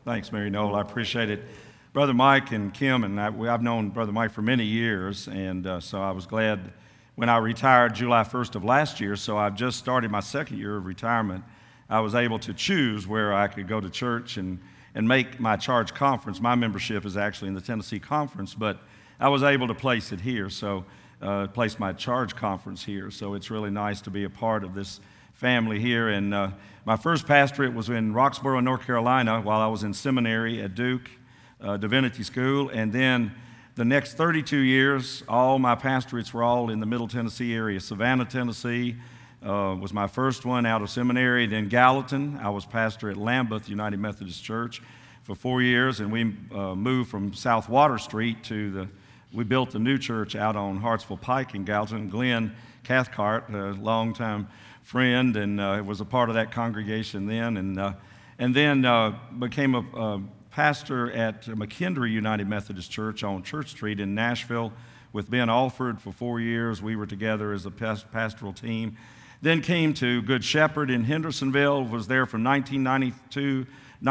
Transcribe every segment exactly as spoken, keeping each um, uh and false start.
Thanks, Mary Noel. I appreciate it. Brother Mike and Kim, and I, we, I've known Brother Mike for many years, and uh, so I was glad when I retired July first of last year, so I've just started my second year of retirement. I was able to choose where I could go to church and, and make my charge conference. My membership is actually in the Tennessee Conference, but I was able to place it here, so uh, place my charge conference here. So it's really nice to be a part of this family here. And uh, my first pastorate was in Roxborough, North Carolina, while I was in seminary at Duke uh, Divinity School. And then the next thirty-two years, all my pastorates were all in the Middle Tennessee area. Savannah, Tennessee uh, was my first one out of seminary. Then Gallatin, I was pastor at Lambeth United Methodist Church for four years. And we uh, moved from South Water Street to the, we built the new church out on Hartsville Pike in Gallatin. Glenn Cathcart, a longtime friend, and uh, was a part of that congregation then, and uh, and then uh, became a, a pastor at McKendree United Methodist Church on Church Street in Nashville with Ben Alford for four years. We were together as a pastoral team. Then came to Good Shepherd in Hendersonville, was there from nineteen ninety-two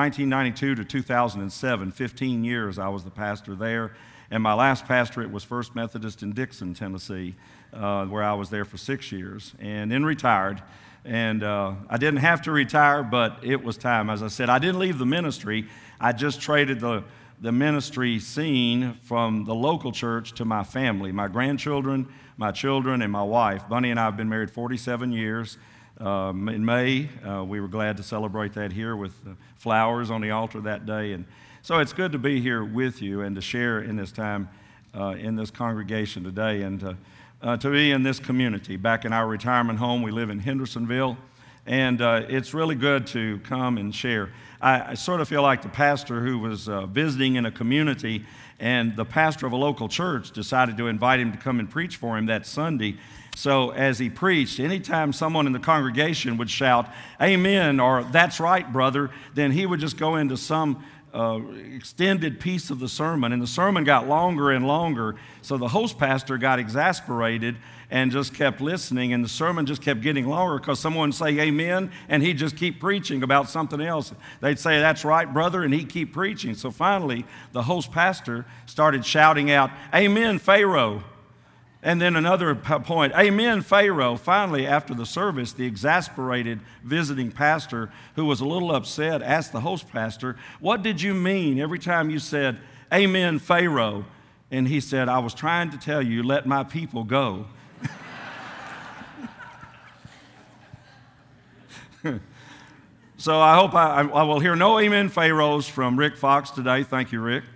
to two thousand seven. fifteen years I was the pastor there. And my last pastorate was First Methodist in Dixon, Tennessee, uh, where I was there for six years, and then retired. And uh, I didn't have to retire, but it was time. As I said, I didn't leave the ministry. I just traded the, the ministry scene from the local church to my family, my grandchildren, my children, and my wife. Bunny and I have been married forty-seven years. Um, in May, uh, we were glad to celebrate that here with uh, flowers on the altar that day. And so it's good to be here with you and to share in this time uh, in this congregation today, and to, uh, to be in this community. Back in our retirement home, we live in Hendersonville, and uh, it's really good to come and share. I, I sort of feel like the pastor who was uh, visiting in a community, and the pastor of a local church decided to invite him to come and preach for him that Sunday. So as he preached, anytime someone in the congregation would shout, "Amen," or "That's right, brother," then he would just go into some Uh, extended piece of the sermon, and the sermon got longer and longer, so the host pastor got exasperated and just kept listening, and the sermon just kept getting longer because someone would say amen, and he'd just keep preaching about something else. They'd say, "That's right, brother," and he'd keep preaching. So finally, the host pastor started shouting out, "Amen, Pharaoh." And then another point, "Amen, Pharaoh." Finally, after the service, the exasperated visiting pastor, who was a little upset, asked the host pastor, "What did you mean every time you said, 'Amen, Pharaoh'?" And he said, "I was trying to tell you, let my people go." So I hope I, I will hear no "Amen, Pharaohs" from Rick Fox today. Thank you, Rick.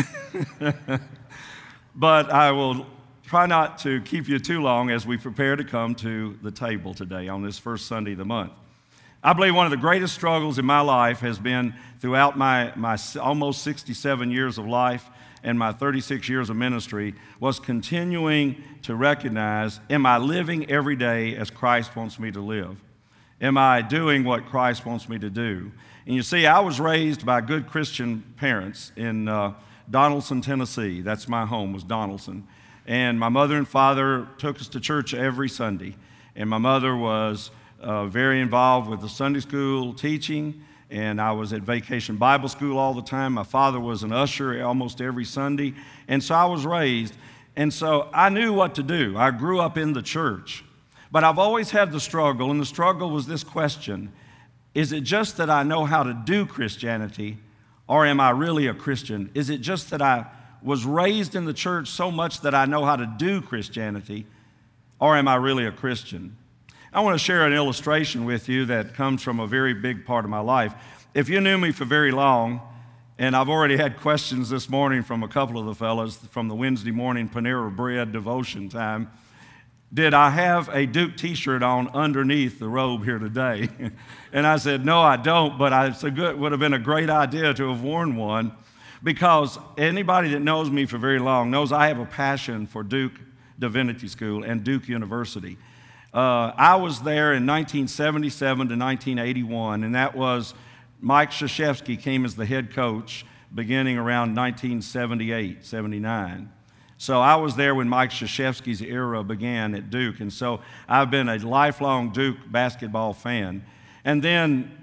But I will try not to keep you too long as we prepare to come to the table today on this first Sunday of the month. I believe one of the greatest struggles in my life has been throughout my, my almost sixty-seven years of life and my thirty-six years of ministry was continuing to recognize, am I living every day as Christ wants me to live? Am I doing what Christ wants me to do? And you see, I was raised by good Christian parents in uh, Donaldson, Tennessee. That's my home, was Donaldson. And my mother and father took us to church every Sunday. And my mother was uh, very involved with the Sunday school teaching, and I was at Vacation Bible School all the time. My father was an usher almost every Sunday. And so I was raised, and so I knew what to do. I grew up in the church. But I've always had the struggle, and the struggle was this question: is it just that I know how to do Christianity, or am I really a Christian? Is it just that I was raised in the church so much that I know how to do Christianity, or am I really a Christian? I want to share an illustration with you that comes from a very big part of my life. If you knew me for very long, and I've already had questions this morning from a couple of the fellows from the Wednesday morning Panera Bread devotion time, did I have a Duke t-shirt on underneath the robe here today? And I said, no, I don't, but I, it's a good, would have been a great idea to have worn one, because anybody that knows me for very long knows I have a passion for Duke Divinity School and Duke University. Uh, I was there in nineteen seventy-seven to nineteen eighty-one, and that was Mike Krzyzewski came as the head coach beginning around nineteen seventy-eight, seventy-nine. So I was there when Mike Krzyzewski's era began at Duke, and so I've been a lifelong Duke basketball fan. And then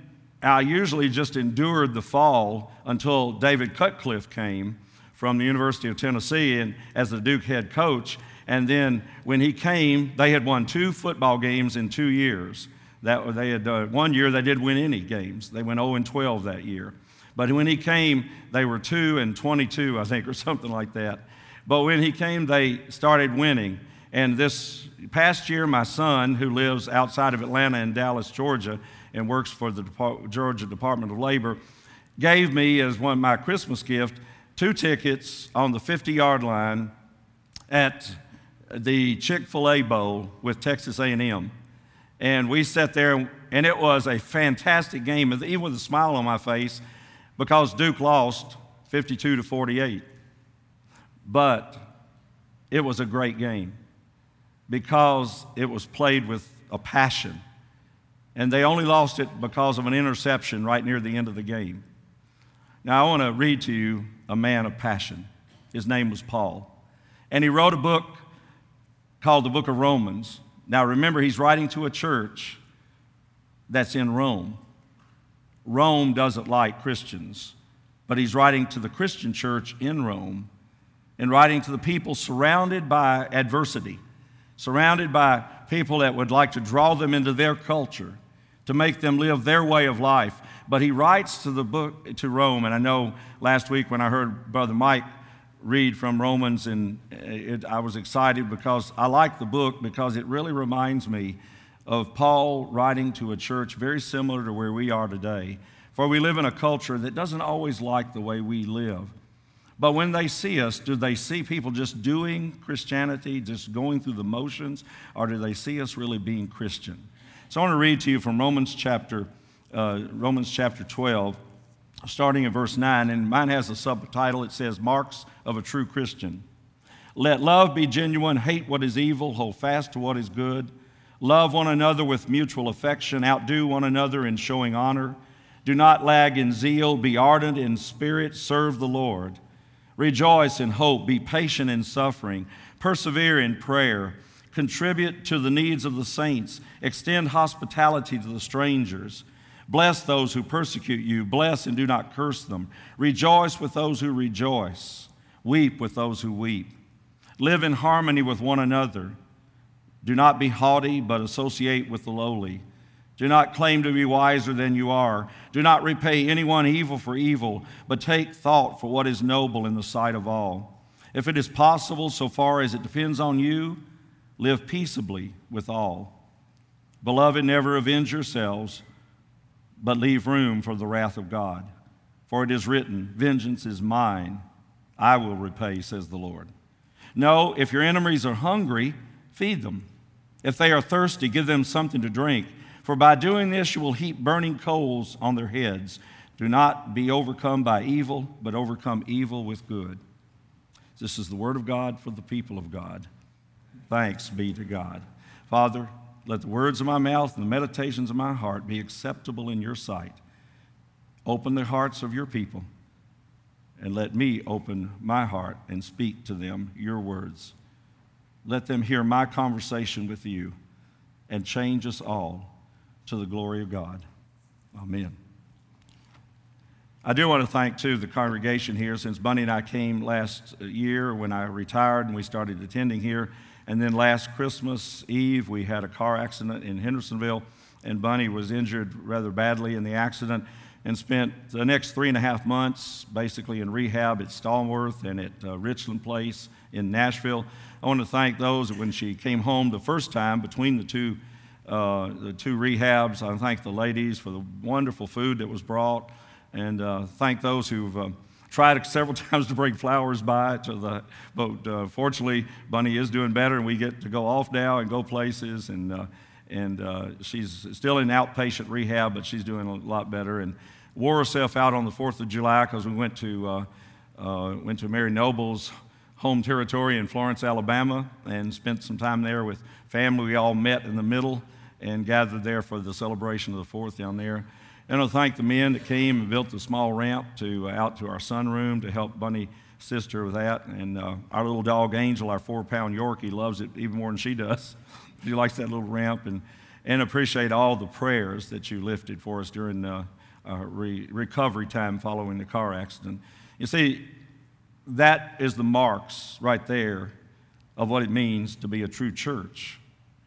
I usually just endured the fall until David Cutcliffe came from the University of Tennessee and as the Duke head coach. And then when he came, they had won two football games in two years. That they had uh, one year they didn't win any games. They went oh and twelve that year. But when he came, they were two and twenty-two, I think, or something like that. But when he came, they started winning. And this past year, my son, who lives outside of Atlanta in Dallas, Georgia, and works for the Depart- Georgia Department of Labor, gave me as one of my Christmas gift two tickets on the fifty-yard line at the Chick-fil-A Bowl with Texas A and M. And we sat there, and it was a fantastic game, even with a smile on my face, because Duke lost fifty-two to forty-eight. But it was a great game because it was played with a passion. And they only lost it because of an interception right near the end of the game. Now, I want to read to you a man of passion. His name was Paul. And he wrote a book called the Book of Romans. Now, remember, he's writing to a church that's in Rome. Rome doesn't like Christians, but he's writing to the Christian church in Rome and writing to the people surrounded by adversity, surrounded by people that would like to draw them into their culture, to make them live their way of life. But he writes to the book to Rome, and I know last week when I heard Brother Mike read from Romans, and it, I was excited because I like the book because it really reminds me of Paul writing to a church very similar to where we are today. For we live in a culture that doesn't always like the way we live. But when they see us, do they see people just doing Christianity, just going through the motions, or do they see us really being Christian? So I want to read to you from Romans chapter uh, Romans chapter twelve, starting in verse nine, and mine has a subtitle. It says, Marks of a True Christian. Let love be genuine, hate what is evil, hold fast to what is good. Love one another with mutual affection, outdo one another in showing honor. Do not lag in zeal, be ardent in spirit, serve the Lord. Rejoice in hope, be patient in suffering, persevere in prayer, contribute to the needs of the saints, extend hospitality to the strangers. Bless those who persecute you, bless and do not curse them. Rejoice with those who rejoice, weep with those who weep. Live in harmony with one another. Do not be haughty, but associate with the lowly. Do not claim to be wiser than you are. Do not repay anyone evil for evil, but take thought for what is noble in the sight of all. If it is possible, so far as it depends on you, live peaceably with all. Beloved, never avenge yourselves, but leave room for the wrath of God. For it is written, vengeance is mine, I will repay, says the Lord. No, if your enemies are hungry, feed them. If they are thirsty, give them something to drink. For by doing this, you will heap burning coals on their heads. Do not be overcome by evil, but overcome evil with good. This is the word of God for the people of God. Thanks be to God. Father, let the words of my mouth and the meditations of my heart be acceptable in your sight. Open the hearts of your people, and let me open my heart and speak to them your words. Let them hear my conversation with you and change us all to the glory of God. Amen. I do want to thank, too, the congregation here. Since Bunny and I came last year when I retired and we started attending here, and then last Christmas Eve we had a car accident in Hendersonville, and Bunny was injured rather badly in the accident and spent the next three and a half months basically in rehab at Stallworth and at uh, Richland Place in Nashville. I want to thank those that when she came home the first time between the two Uh, the two rehabs. I thank the ladies for the wonderful food that was brought, and uh, thank those who've uh, tried several times to bring flowers by to the boat. Uh, fortunately, Bunny is doing better, and we get to go off now and go places, and uh, and uh, she's still in outpatient rehab, but she's doing a lot better, and wore herself out on the fourth of July because we went to uh, uh, went to Mary Noble's home territory in Florence, Alabama, and spent some time there with family. We all met in the middle and gathered there for the celebration of the fourth down there. And I thank the men that came and built the small ramp to uh, out to our sunroom to help Bunny assist her with that. And uh, our little dog Angel, our four-pound Yorkie, loves it even more than she does. She likes that little ramp, and and appreciate all the prayers that you lifted for us during uh, uh, re- recovery time following the car accident. You see, that is the marks right there of what it means to be a true church.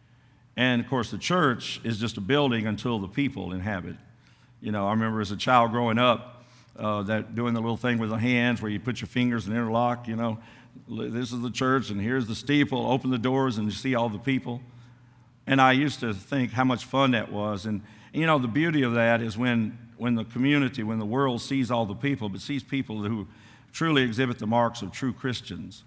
And, of course, the church is just a building until the people inhabit. You know, I remember as a child growing up, uh, that doing the little thing with the hands where you put your fingers and interlock, you know. This is the church, and here's the steeple. Open the doors, and you see all the people. And I used to think how much fun that was. And, you know, the beauty of that is when, when the community, when the world sees all the people, but sees people who truly exhibit the marks of true Christians.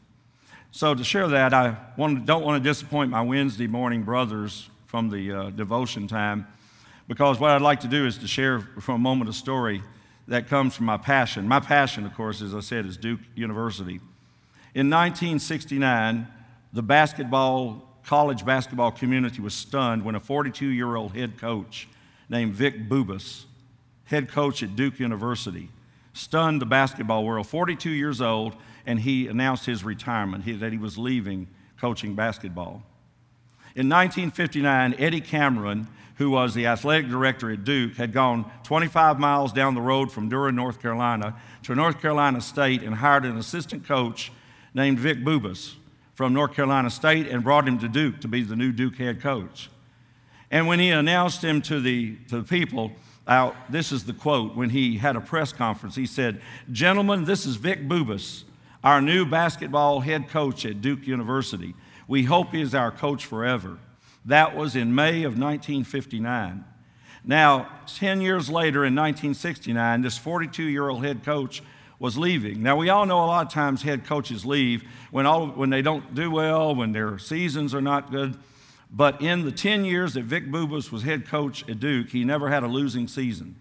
So to share that, I want, don't want to disappoint my Wednesday morning brothers from the uh, devotion time, because what I'd like to do is to share for a moment a story that comes from my passion. My passion, of course, as I said, is Duke University. In nineteen sixty-nine, the basketball, college basketball community was stunned when a forty-two-year-old head coach named Vic Bubas, head coach at Duke University, stunned the basketball world, forty-two years old, and he announced his retirement, he, that he was leaving coaching basketball. In nineteen fifty-nine, Eddie Cameron, who was the athletic director at Duke, had gone twenty-five miles down the road from Durham, North Carolina, to North Carolina State and hired an assistant coach named Vic Bubas from North Carolina State and brought him to Duke to be the new Duke head coach. And when he announced him to the, to the people, uh, this is the quote, when he had a press conference, he said, "Gentlemen, this is Vic Bubas, our new basketball head coach at Duke University. We hope he is our coach forever." That was in May of nineteen fifty-nine. Now, ten years later in nineteen sixty-nine, this forty-two-year-old head coach was leaving. Now, we all know a lot of times head coaches leave when, all, when they don't do well, when their seasons are not good. But in the ten years that Vic Bubas was head coach at Duke, he never had a losing season.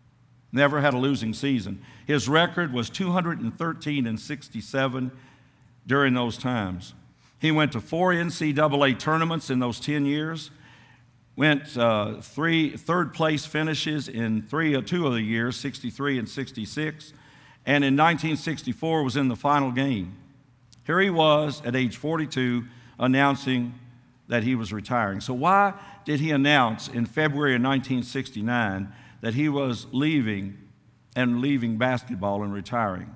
Never had a losing season. His record was two hundred thirteen and sixty-seven during those times. He went to four N C double A tournaments in those ten years, went uh, three third place finishes in three or two of the years, sixty-three and sixty-six, and in nineteen sixty-four was in the final game. Here he was at age forty-two announcing that he was retiring. So why did he announce in February of nineteen sixty-nine that he was leaving and leaving basketball and retiring?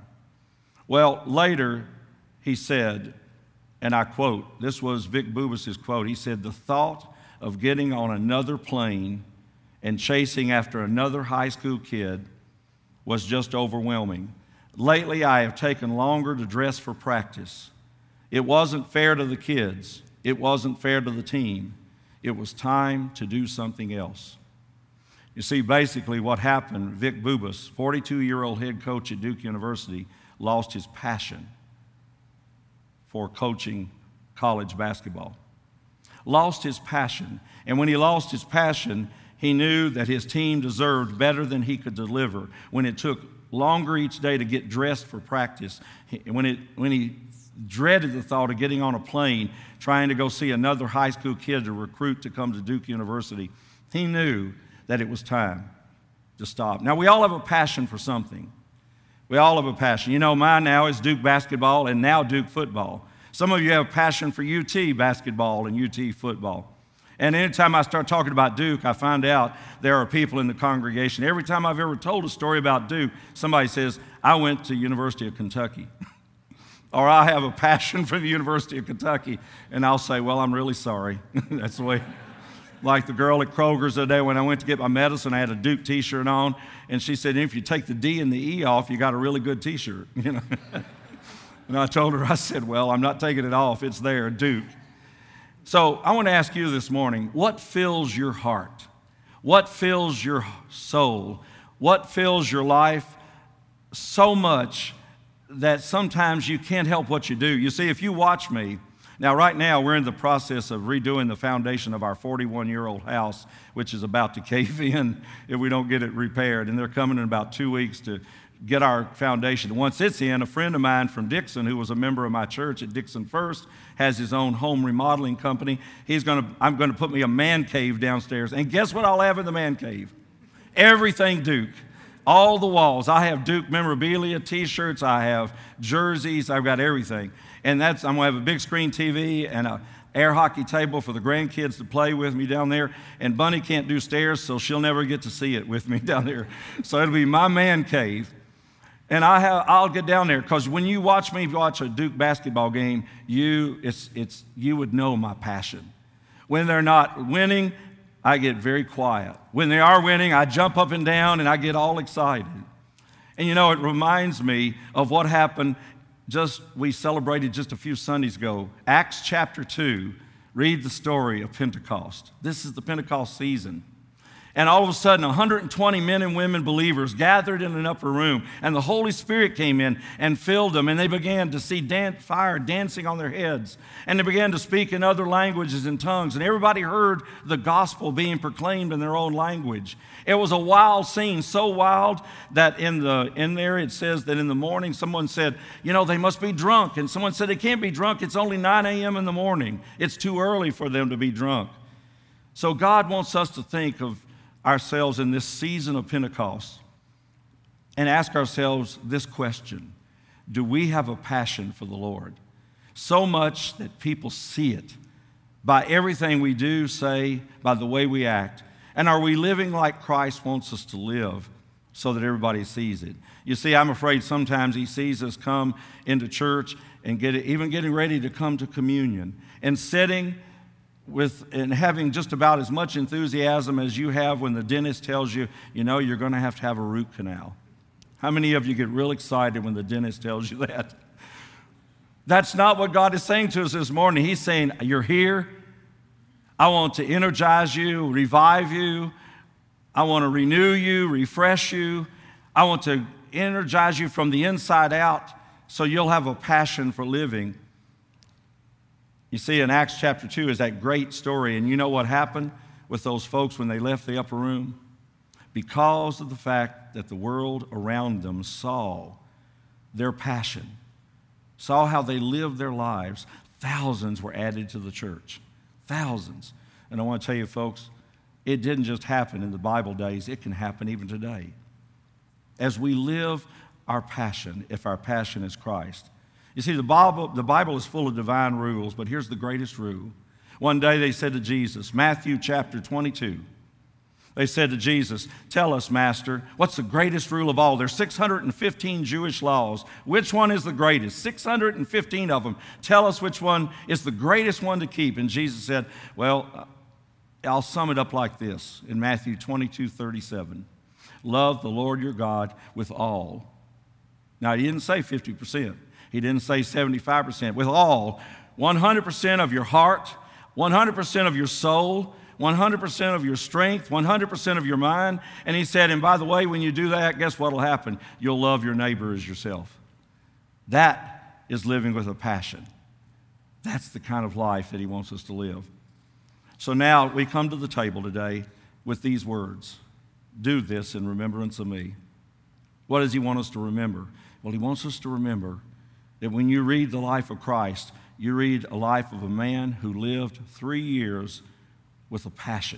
Well, later he said, and I quote, this was Vic Bubas' quote, he said, "The thought of getting on another plane and chasing after another high school kid was just overwhelming. Lately, I have taken longer to dress for practice. It wasn't fair to the kids. It wasn't fair to the team. It was time to do something else." You see, basically what happened, Vic Bubas, forty-two-year-old head coach at Duke University, lost his passion for coaching college basketball. Lost his passion. And when he lost his passion, he knew that his team deserved better than he could deliver. When it took longer each day to get dressed for practice, when, it, when he dreaded the thought of getting on a plane, trying to go see another high school kid to recruit to come to Duke University, he knew that it was time to stop. Now, we all have a passion for something. We all have a passion. You know, mine now is Duke basketball and now Duke football. Some of you have a passion for U T basketball and U T football. And anytime I start talking about Duke, I find out there are people in the congregation. Every time I've ever told a story about Duke, somebody says, "I went to University of Kentucky." Or "I have a passion for the University of Kentucky." And I'll say, "Well, I'm really sorry." That's the way. Like the girl at Kroger's the other day when I went to get my medicine, I had a Duke t-shirt on, and she said, "If you take the D and the E off, you got a really good t-shirt." You know. And I told her, I said, "Well, I'm not taking it off. It's there, Duke." So I want to ask you this morning, what fills your heart? What fills your soul? What fills your life so much that sometimes you can't help what you do? You see, if you watch me, now right now we're in the process of redoing the foundation of our forty-one-year-old house, which is about to cave in if we don't get it repaired. And they're coming in about two weeks to get our foundation. Once it's in, a friend of mine from Dixon, who was a member of my church at Dixon First, has his own home remodeling company. He's going to, I'm going to put me a man cave downstairs. And guess what I'll have in the man cave? Everything Duke. All the walls. I have Duke memorabilia, T-shirts. I have jerseys. I've got everything. And that's, I'm going to have a big screen T V and a air hockey table for the grandkids to play with me down there, and Bunny can't do stairs, so she'll never get to see it with me down there. So it'll be my man cave. And I have, I'll get down there, because when you watch me watch a Duke basketball game, you, it's, it's, you would know my passion. When they're not winning, I get very quiet. When they are winning, I jump up and down and I get all excited. And you know, it reminds me of what happened just, we celebrated just a few Sundays ago. Acts chapter two, read the story of Pentecost. This is the Pentecost season. And all of a sudden, one hundred twenty men and women believers gathered in an upper room, and the Holy Spirit came in and filled them, and they began to see dan- fire dancing on their heads, and they began to speak in other languages and tongues, and everybody heard the gospel being proclaimed in their own language. It was a wild scene, so wild that in the in there it says that in the morning someone said, you know, they must be drunk, and someone said they can't be drunk, it's only nine a.m. in the morning. It's too early for them to be drunk. So God wants us to think of ourselves in this season of Pentecost and ask ourselves this question: do we have a passion for the Lord? So much that people see it by everything we do, say, by the way we act. And are we living like Christ wants us to live so that everybody sees it? You see, I'm afraid sometimes he sees us come into church and get it, even getting ready to come to communion and sitting with and having just about as much enthusiasm as you have when the dentist tells you, you know, you're going to have to have a root canal. How many of you get real excited when the dentist tells you that? That's not what God is saying to us this morning. He's saying, you're here. I want to energize you, revive you. I want to renew you, refresh you. I want to energize you from the inside out so you'll have a passion for living. You see, in Acts chapter two is that great story, and you know what happened with those folks when they left the upper room? Because of the fact that the world around them saw their passion, saw how they lived their lives, thousands were added to the church. Thousands. And I want to tell you, folks, it didn't just happen in the Bible days, it can happen even today. As we live our passion, if our passion is Christ. You see, the Bible, the Bible is full of divine rules, but here's the greatest rule. One day they said to Jesus, Matthew chapter twenty-two, they said to Jesus, tell us, Master, what's the greatest rule of all? There's six hundred fifteen Jewish laws. Which one is the greatest? six hundred fifteen of them. Tell us which one is the greatest one to keep. And Jesus said, well, I'll sum it up like this in Matthew twenty-two thirty-seven. Love the Lord your God with all. Now, he didn't say fifty percent. He didn't say seventy-five percent. With all, one hundred percent of your heart, one hundred percent of your soul, one hundred percent of your strength, one hundred percent of your mind. And he said, and by the way, when you do that, guess what will happen? You'll love your neighbor as yourself. That is living with a passion. That's the kind of life that he wants us to live. So now we come to the table today with these words. Do this in remembrance of me. What does he want us to remember? Well, he wants us to remember that when you read the life of Christ, you read a life of a man who lived three years with a passion.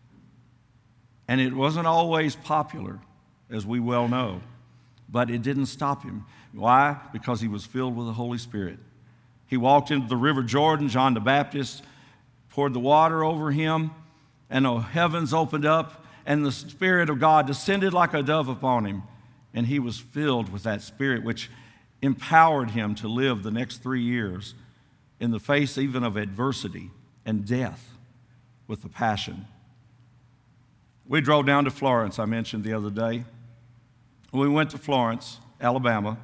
And it wasn't always popular, as we well know, but it didn't stop him. Why? Because he was filled with the Holy Spirit. He walked into the River Jordan, John the Baptist poured the water over him, and the heavens opened up, and the Spirit of God descended like a dove upon him, and he was filled with that Spirit, which empowered him to live the next three years in the face even of adversity and death with the passion. We drove down to Florence, I mentioned the other day. We went to Florence, Alabama.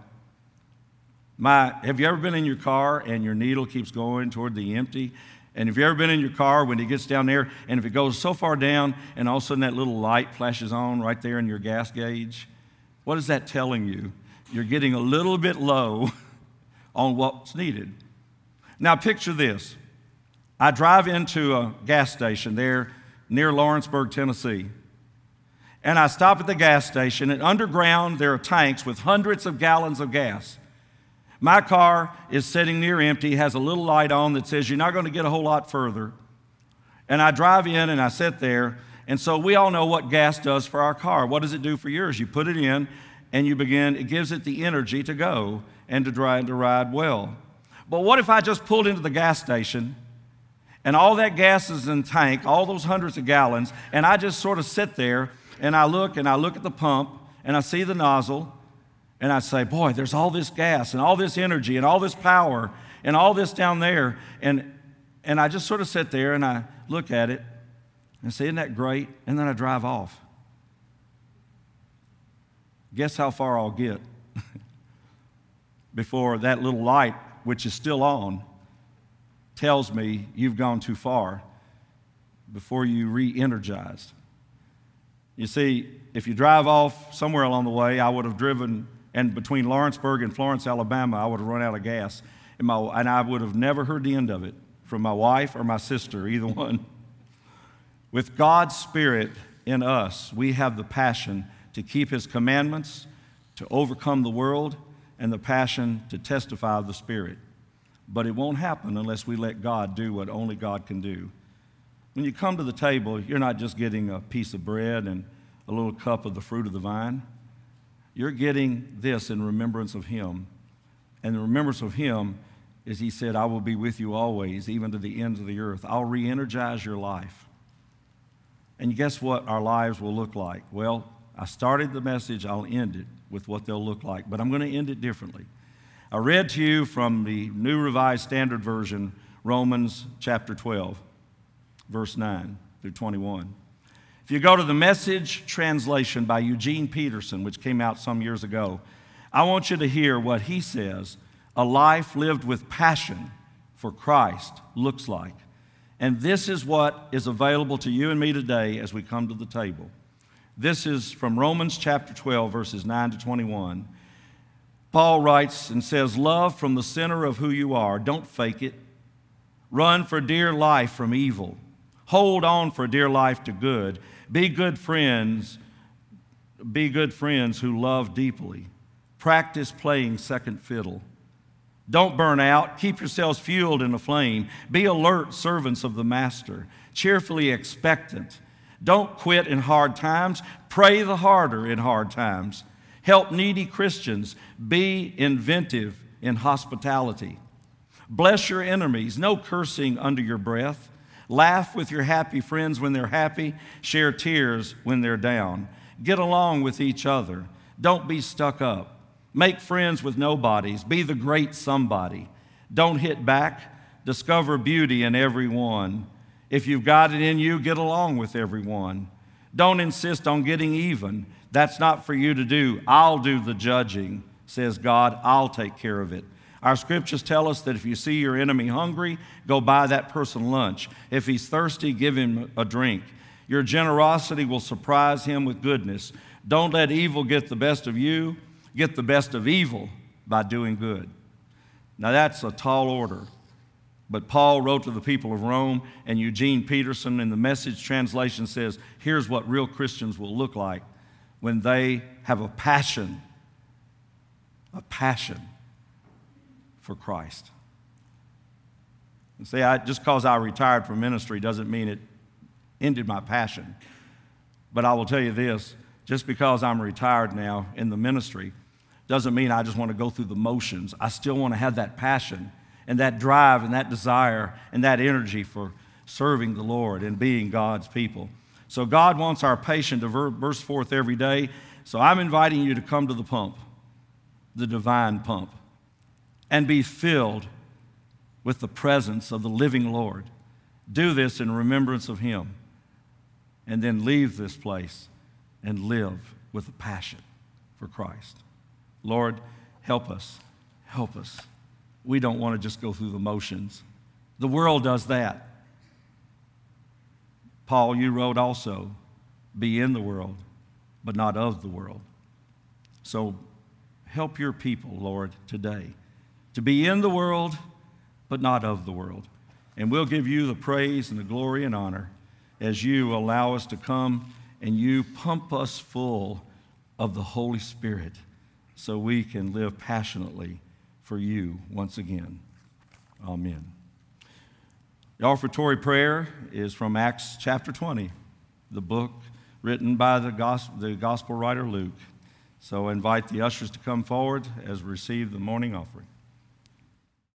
My, have you ever been in your car and your needle keeps going toward the empty? And have you ever been in your car when it gets down there, and if it goes so far down and all of a sudden that little light flashes on right there in your gas gauge? What is that telling you? You're getting a little bit low on what's needed. Now picture this. I drive into a gas station there near Lawrenceburg, Tennessee. And I stop at the gas station, and underground there are tanks with hundreds of gallons of gas. My car is sitting near empty, has a little light on that says you're not going to get a whole lot further. And I drive in and I sit there. And so we all know what gas does for our car. What does it do for yours? You put it in and you begin, it gives it the energy to go and to drive, to ride well. But what if I just pulled into the gas station And all that gas is in the tank, all those hundreds of gallons, and I just sort of sit there and I look and I look at the pump and I see the nozzle and I say, boy, there's all this gas and all this energy and all this power and all this down there. And, and I just sort of sit there and I look at it and say, isn't that great? And then I drive off. Guess how far I'll get before that little light, which is still on, tells me you've gone too far before you re-energized. You see, if you drive off somewhere along the way, I would have driven, and between Lawrenceburg and Florence, Alabama, I would have run out of gas, and, my, and I would have never heard the end of it from my wife or my sister, either one. With God's Spirit in us, we have the passion to keep His commandments, to overcome the world, and the passion to testify of the Spirit. But it won't happen unless we let God do what only God can do. When you come to the table, you're not just getting a piece of bread and a little cup of the fruit of the vine. You're getting this in remembrance of Him. And the remembrance of Him is He said, I will be with you always, even to the ends of the earth. I'll re-energize your life. And guess what our lives will look like? Well, I started the message, I'll end it with what they'll look like, but I'm going to end it differently. I read to you from the New Revised Standard Version, Romans chapter twelve, verse nine through twenty-one. If you go to the Message translation by Eugene Peterson, which came out some years ago, I want you to hear what he says a life lived with passion for Christ looks like. And this is what is available to you and me today as we come to the table. This is from Romans chapter twelve, verses nine to twenty-one. Paul writes and says, love from the center of who you are. Don't fake it. Run for dear life from evil. Hold on for dear life to good. Be good friends. Be good friends who love deeply. Practice playing second fiddle. Don't burn out. Keep yourselves fueled in the flame. Be alert servants of the Master, cheerfully expectant. Don't quit in hard times. Pray the harder in hard times. Help needy Christians. Be inventive in hospitality. Bless your enemies. No cursing under your breath. Laugh with your happy friends when they're happy. Share tears when they're down. Get along with each other. Don't be stuck up. Make friends with nobodies. Be the great somebody. Don't hit back. Discover beauty in everyone. If you've got it in you, get along with everyone. Don't insist on getting even. That's not for you to do. I'll do the judging, says God. I'll take care of it. Our scriptures tell us that if you see your enemy hungry, go buy that person lunch. If he's thirsty, give him a drink. Your generosity will surprise him with goodness. Don't let evil get the best of you. Get the best of evil by doing good. Now that's a tall order. But Paul wrote to the people of Rome, and Eugene Peterson in the Message translation says, here's what real Christians will look like when they have a passion, a passion for Christ. And see, I, just because I retired from ministry doesn't mean it ended my passion. But I will tell you this, just because I'm retired now in the ministry doesn't mean I just want to go through the motions. I still want to have that passion and that drive and that desire and that energy for serving the Lord and being God's people. So God wants our passion to burst forth every day. So I'm inviting you to come to the pump, the divine pump, and be filled with the presence of the living Lord. Do this in remembrance of Him, and then leave this place and live with a passion for Christ. Lord, help us. Help us. We don't want to just go through the motions. The world does that. Paul, you wrote also, be in the world, but not of the world. So help your people, Lord, today to be in the world, but not of the world. And we'll give you the praise and the glory and honor as you allow us to come and you pump us full of the Holy Spirit so we can live passionately for you once again. Amen. The offertory prayer is from Acts chapter twenty, the book written by the gospel, the gospel writer Luke. So I invite the ushers to come forward as we receive the morning offering.